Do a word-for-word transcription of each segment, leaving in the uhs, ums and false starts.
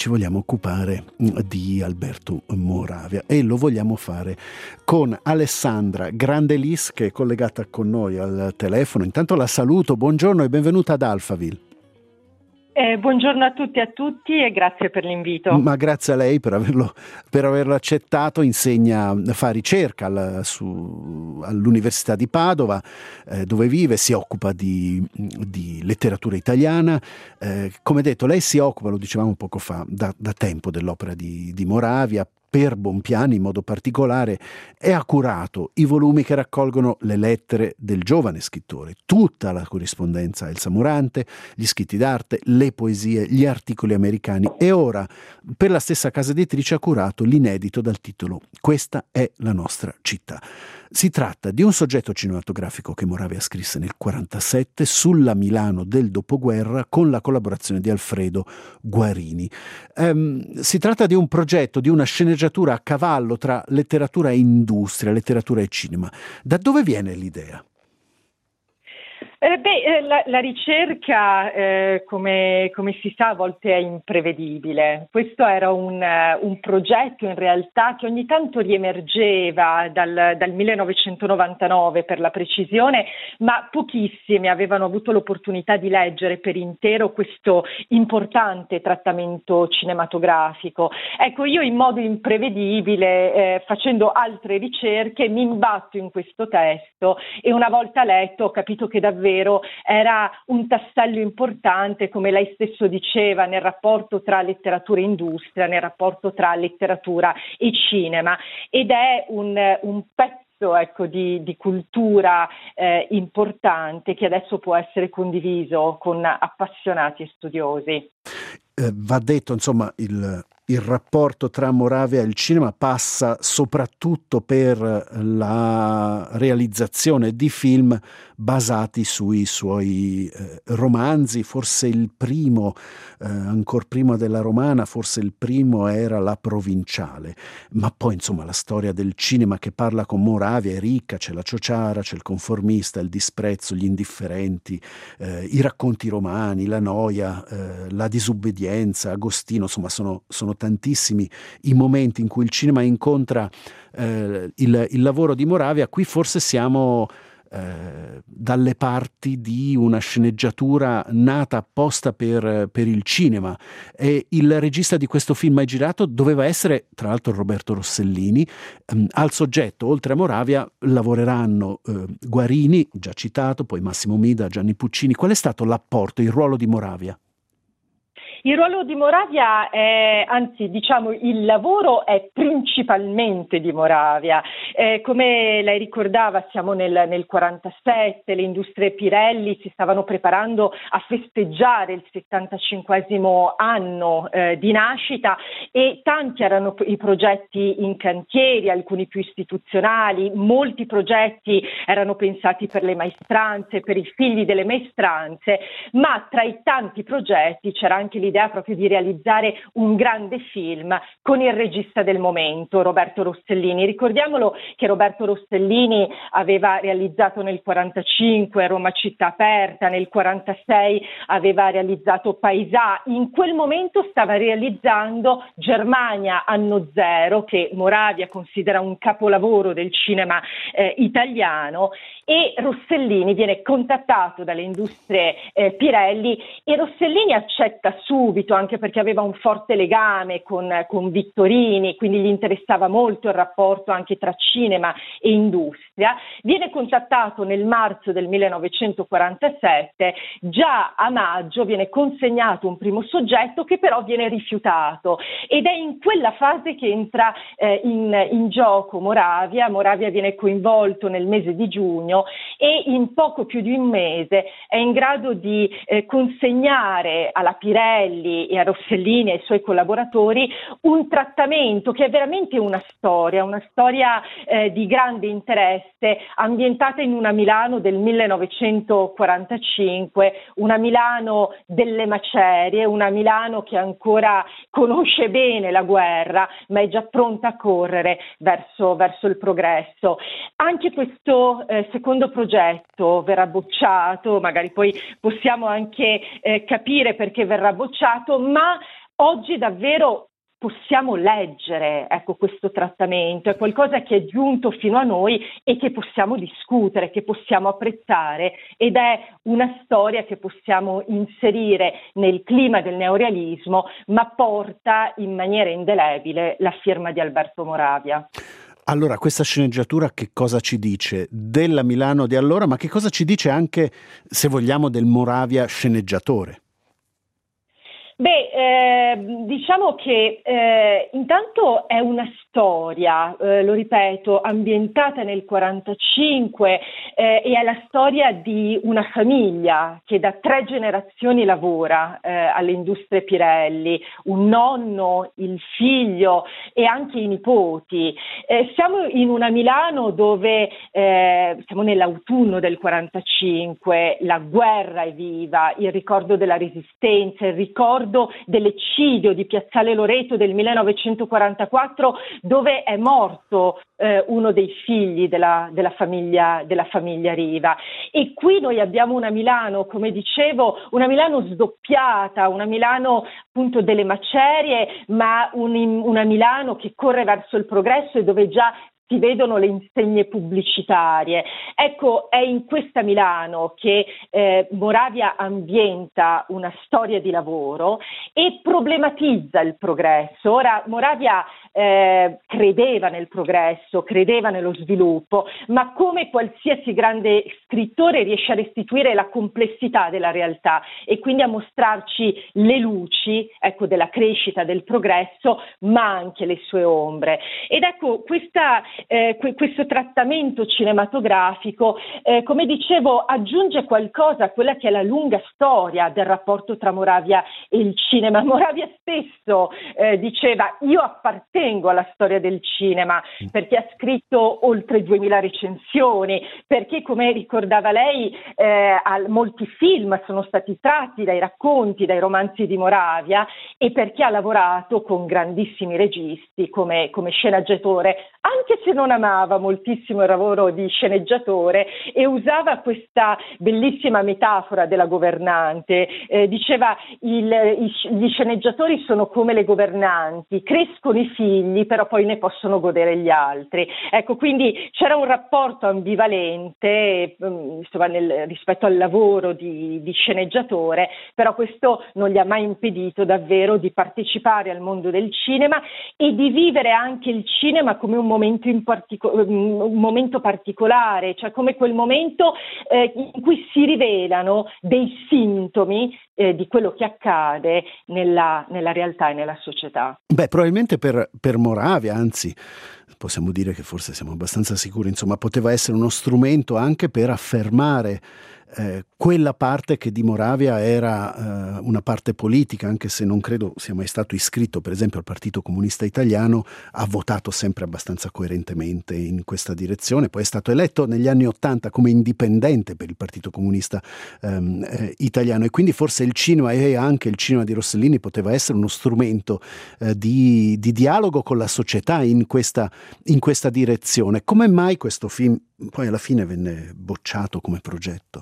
ci vogliamo occupare di Alberto Moravia e lo vogliamo fare con Alessandra Grandelis, che è collegata con noi al telefono. Intanto la saluto, buongiorno e benvenuta ad Alphaville. Eh, buongiorno a tutti e a tutti e grazie per l'invito. Ma grazie a lei per averlo, per averlo accettato. Insegna, fa ricerca al, su, all'Università di Padova, eh, dove vive, si occupa di, di letteratura italiana. Eh, come detto, lei si occupa, lo dicevamo poco fa, da, da tempo dell'opera di, di Moravia, per Bompiani in modo particolare, e ha curato i volumi che raccolgono le lettere del giovane scrittore, tutta la corrispondenza Elsa Morante, gli scritti d'arte, le poesie, gli articoli americani, e ora per la stessa casa editrice ha curato l'inedito dal titolo Questa è la nostra città. Si tratta di un soggetto cinematografico che Moravia scrisse nel quarantasette sulla Milano del dopoguerra con la collaborazione di Alfredo Guarini. Um, si tratta di un progetto, di una sceneggiatura a cavallo tra letteratura e industria, letteratura e cinema. Da dove viene l'idea? Eh beh, eh, la, la ricerca, eh, come, come si sa, a volte è imprevedibile. Questo era un, uh, un progetto in realtà che ogni tanto riemergeva dal, dal millenovecentonovantanove per la precisione, ma pochissimi avevano avuto l'opportunità di leggere per intero questo importante trattamento cinematografico. Ecco, io in modo imprevedibile, eh, facendo altre ricerche, mi imbatto in questo testo e una volta letto ho capito che davvero era un tassello importante, come lei stesso diceva, nel rapporto tra letteratura e industria, nel rapporto tra letteratura e cinema, ed è un, un pezzo ecco, di, di cultura eh, importante che adesso può essere condiviso con appassionati e studiosi. Eh, va detto, insomma, il, il rapporto tra Moravia e il cinema passa soprattutto per la realizzazione di film basati sui suoi eh, romanzi. Forse il primo, eh, ancora prima della Romana, forse il primo era La Provinciale, ma poi insomma la storia del cinema che parla con Moravia è ricca, c'è La Ciociara, c'è Il Conformista, Il Disprezzo, Gli Indifferenti, eh, i racconti romani, La Noia, eh, La Disobbedienza, Agostino, insomma sono, sono tantissimi i momenti in cui il cinema incontra eh, il, il lavoro di Moravia. Qui forse siamo eh, dalle parti di una sceneggiatura nata apposta per, per il cinema, e il regista di questo film mai girato doveva essere tra l'altro Roberto Rossellini. Um, al soggetto, oltre a Moravia, lavoreranno eh, Guarini, già citato, poi Massimo Mida, Gianni Puccini. Qual è stato l'apporto, il ruolo di Moravia? Il ruolo di Moravia è, anzi diciamo il lavoro è principalmente di Moravia. Eh, come lei ricordava, siamo nel, nel quarantasette, le industrie Pirelli si stavano preparando a festeggiare il settantacinquesimo anno eh, di nascita, e tanti erano i progetti in cantieri, alcuni più istituzionali, molti progetti erano pensati per le maestranze, per i figli delle maestranze, ma tra i tanti progetti c'era anche l'idea proprio di realizzare un grande film con il regista del momento, Roberto Rossellini. Ricordiamolo che Roberto Rossellini aveva realizzato nel quarantacinque Roma città aperta, nel quarantasei aveva realizzato Paesà, in quel momento stava realizzando Germania anno zero, che Moravia considera un capolavoro del cinema eh, italiano, e Rossellini viene contattato dalle industrie eh, Pirelli, e Rossellini accetta subito, anche perché aveva un forte legame con, con Vittorini, quindi gli interessava molto il rapporto anche tra cinema e industria. Viene contattato nel marzo del millenovecentoquarantasette, già a maggio viene consegnato un primo soggetto che però viene rifiutato, ed è in quella fase che entra eh, in, in gioco Moravia. Moravia viene coinvolto nel mese di giugno e in poco più di un mese è in grado di eh, consegnare alla Pirelli e a Rossellini e ai suoi collaboratori un trattamento che è veramente una storia, una storia eh, di grande interesse, ambientata in una Milano del millenovecentoquarantacinque, una Milano delle macerie, una Milano che ancora conosce bene la guerra, ma è già pronta a correre verso, verso il progresso. Anche questo eh, secondo progetto verrà bocciato, magari poi possiamo anche eh, capire perché verrà bocciato, ma oggi davvero possiamo leggere, ecco, questo trattamento, è qualcosa che è giunto fino a noi e che possiamo discutere, che possiamo apprezzare, ed è una storia che possiamo inserire nel clima del neorealismo, ma porta in maniera indelebile la firma di Alberto Moravia. Allora, questa sceneggiatura che cosa ci dice della Milano di allora, ma che cosa ci dice anche, se vogliamo, del Moravia sceneggiatore? Beh, eh, diciamo che eh, intanto è una storia, eh, lo ripeto, ambientata nel quarantacinque, eh, e è la storia di una famiglia che da tre generazioni lavora eh, alle industrie Pirelli, un nonno, il figlio e anche i nipoti. Eh, siamo in una Milano dove eh, siamo nell'autunno del quarantacinque, la guerra è viva, il ricordo della resistenza, il ricordo dell'eccidio di Piazzale Loreto del millenovecentoquarantaquattro, dove è morto eh, uno dei figli della, della, famiglia, della famiglia Riva. E qui noi abbiamo una Milano, come dicevo, una Milano sdoppiata, una Milano appunto delle macerie, ma un, una Milano che corre verso il progresso e dove già si vedono le insegne pubblicitarie. Ecco, è in questa Milano che eh, Moravia ambienta una storia di lavoro e problematizza il progresso. Ora, Moravia eh, credeva nel progresso, credeva nello sviluppo, ma come qualsiasi grande scrittore riesce a restituire la complessità della realtà e quindi a mostrarci le luci, ecco, della crescita, del progresso, ma anche le sue ombre. Ed ecco, questa Eh, questo trattamento cinematografico, eh, come dicevo, aggiunge qualcosa a quella che è la lunga storia del rapporto tra Moravia e il cinema. Moravia stesso eh, diceva: io appartengo alla storia del cinema, perché ha scritto oltre duemila recensioni, perché, come ricordava lei, eh, molti film sono stati tratti dai racconti, dai romanzi di Moravia, e perché ha lavorato con grandissimi registi come, come sceneggiatore, anche se non amava moltissimo il lavoro di sceneggiatore e usava questa bellissima metafora della governante. Eh, diceva il, i, gli sceneggiatori sono come le governanti, crescono i figli però poi ne possono godere gli altri. Ecco, quindi c'era un rapporto ambivalente insomma, nel, rispetto al lavoro di, di sceneggiatore, però questo non gli ha mai impedito davvero di partecipare al mondo del cinema e di vivere anche il cinema come un momento in partico- un momento particolare, cioè come quel momento eh, in cui si rivelano dei sintomi eh, di quello che accade nella, nella realtà e nella società. Beh, probabilmente per, per Moravia, anzi, possiamo dire che forse siamo abbastanza sicuri, insomma, poteva essere uno strumento anche per affermare Eh, quella parte che di Moravia era eh, una parte politica, anche se non credo sia mai stato iscritto, per esempio, al Partito Comunista Italiano, ha votato sempre abbastanza coerentemente in questa direzione, poi è stato eletto negli anni Ottanta come indipendente per il Partito Comunista ehm, eh, Italiano, e quindi forse il cinema e anche il cinema di Rossellini poteva essere uno strumento eh, di, di dialogo con la società in questa, in questa direzione. Come mai questo film poi alla fine venne bocciato come progetto?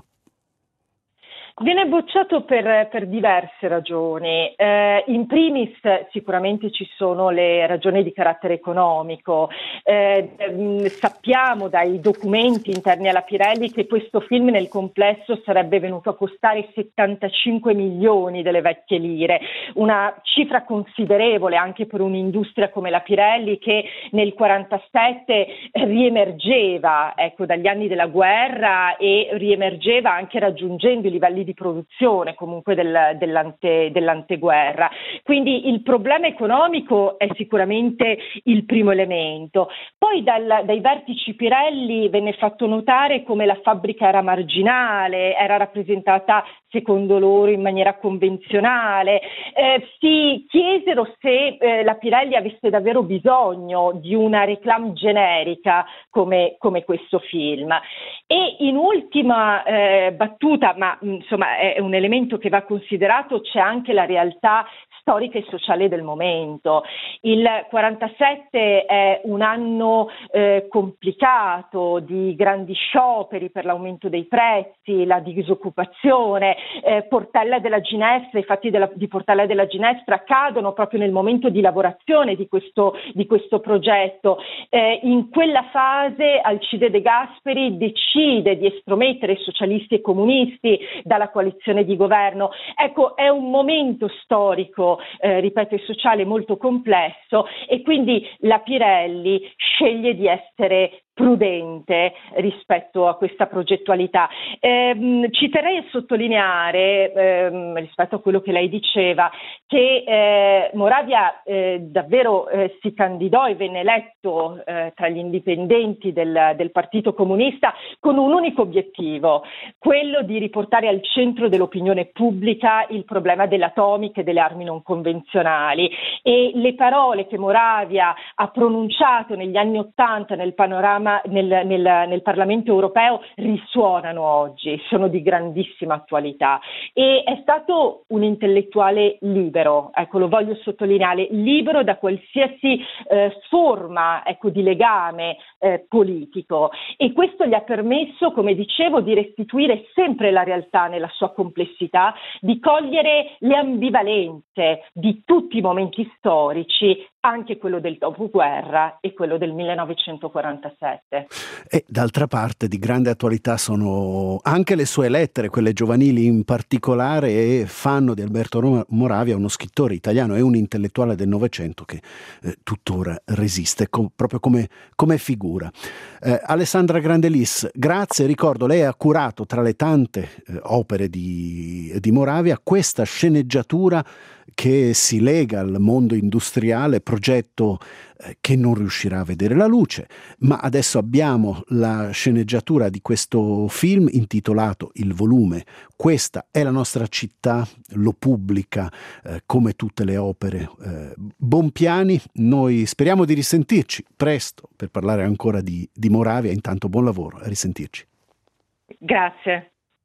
Viene bocciato per, per diverse ragioni. Eh, in primis sicuramente ci sono le ragioni di carattere economico. Eh, ehm, sappiamo dai documenti interni alla Pirelli che questo film nel complesso sarebbe venuto a costare settantacinque milioni delle vecchie lire, una cifra considerevole anche per un'industria come la Pirelli che nel quarantasette riemergeva, ecco, dagli anni della guerra, e riemergeva anche raggiungendo i livelli di produzione comunque del, dell'ante, dell'anteguerra. Quindi il problema economico è sicuramente il primo elemento. Poi dal, dai vertici Pirelli venne fatto notare come la fabbrica era marginale, era rappresentata secondo loro in maniera convenzionale. Eh, si chiesero se eh, la Pirelli avesse davvero bisogno di una reclame generica come, come questo film. E in ultima eh, battuta, ma insomma è un elemento che va considerato, c'è anche la realtà storica e sociale del momento. Il quarantasette è un anno eh, complicato, di grandi scioperi per l'aumento dei prezzi, la disoccupazione, eh, Portella della Ginestra, i fatti della, di Portella della Ginestra cadono proprio nel momento di lavorazione di questo, di questo progetto. Eh, in quella fase Alcide De Gasperi decide di estromettere socialisti e comunisti dalla coalizione di governo. Ecco, è un momento storico, eh, ripeto, e sociale molto complesso, e quindi la Pirelli sceglie di essere prudente rispetto a questa progettualità. Eh, ci terrei a sottolineare, ehm, rispetto a quello che lei diceva, che eh, Moravia eh, davvero eh, si candidò e venne eletto eh, tra gli indipendenti del, del Partito Comunista con un unico obiettivo, quello di riportare al centro dell'opinione pubblica il problema dell'atomica e delle armi non convenzionali, e le parole che Moravia ha pronunciato negli anni Ottanta nel panorama Nel, nel, nel Parlamento europeo risuonano oggi, sono di grandissima attualità, e è stato un intellettuale libero, ecco, lo voglio sottolineare, libero da qualsiasi eh, forma, ecco, di legame eh, politico, e questo gli ha permesso, come dicevo, di restituire sempre la realtà nella sua complessità, di cogliere le ambivalenze di tutti i momenti storici, anche quello del dopoguerra e quello del millenovecentoquarantasette. E d'altra parte di grande attualità sono anche le sue lettere, quelle giovanili in particolare, e fanno di Alberto Moravia uno scrittore italiano e un intellettuale del Novecento che eh, tuttora resiste com- proprio come, come figura. Eh, Alessandra Grandelis, grazie. Ricordo, lei ha curato tra le tante eh, opere di, di Moravia questa sceneggiatura che si lega al mondo industriale, progetto eh, che non riuscirà a vedere la luce, ma adesso abbiamo la sceneggiatura di questo film intitolato Il volume. Questa è la nostra città, lo pubblica eh, come tutte le opere eh, Bompiani. Noi speriamo di risentirci presto per parlare ancora di, di Moravia. Intanto buon lavoro, a risentirci. Grazie.